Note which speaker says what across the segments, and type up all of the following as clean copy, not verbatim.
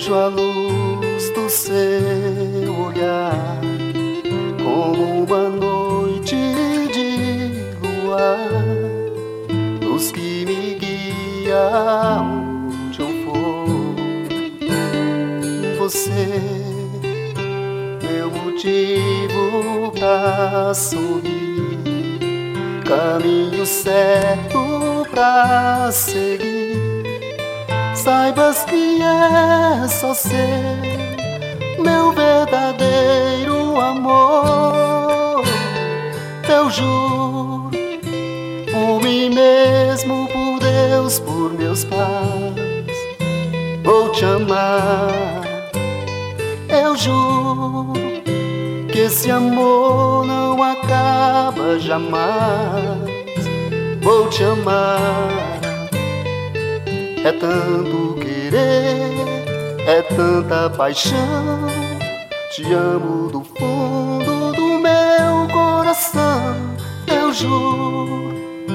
Speaker 1: Vejo a luz do seu olhar como uma noite de luar, luz que me guia onde eu for. Você, meu motivo pra sorrir, caminho certo pra seguir. Saibas que é só seu meu verdadeiro amor. Eu juro, por mim mesmo, por Deus, por meus pais, vou te amar. Eu juro que esse amor não acaba jamais. Vou te amar. É tanto querer, é tanta paixão. Te amo do fundo do meu coração, eu juro.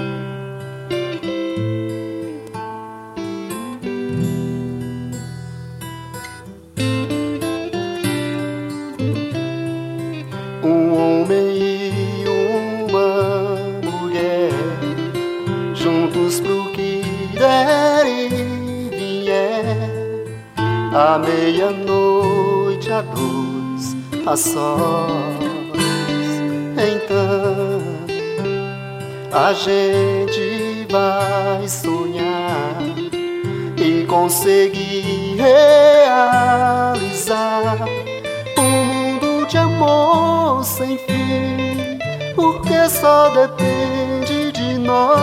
Speaker 1: Um homem e uma mulher, juntos pro que der e vier. À meia-noite, a dois, a sós. Então a gente vai sonhar e conseguir realizar um mundo de amor sem fim, porque só depende de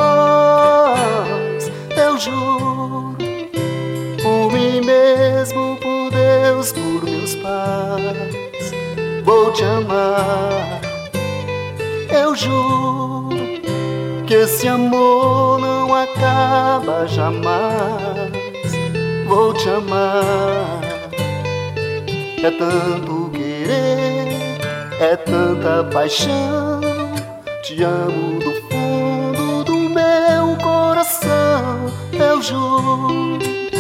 Speaker 1: nós. Eu juro, por mim mesmo, por Deus, por meus pais, vou te amar. Eu juro que esse amor não acaba jamais. Vou te amar. É tanto querer, é tanta paixão. Te amo do fundo do meu coração, eu juro.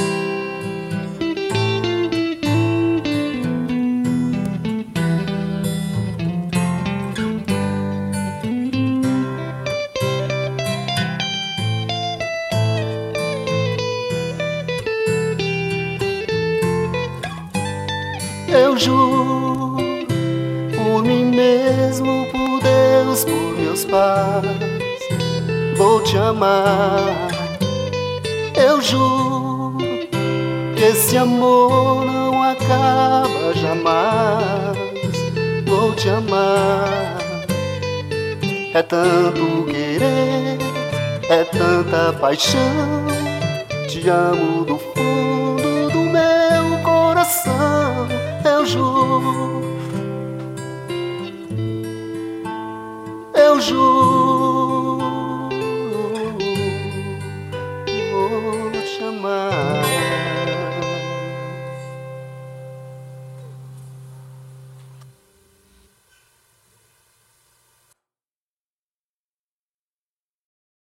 Speaker 1: Eu juro, por mim mesmo, por Deus, por meus pais, vou te amar. Eu juro que esse amor não acaba jamais. Vou te amar. É tanto querer, é tanta paixão. Te amo do fundo do meu coração, eu juro. Eu juro.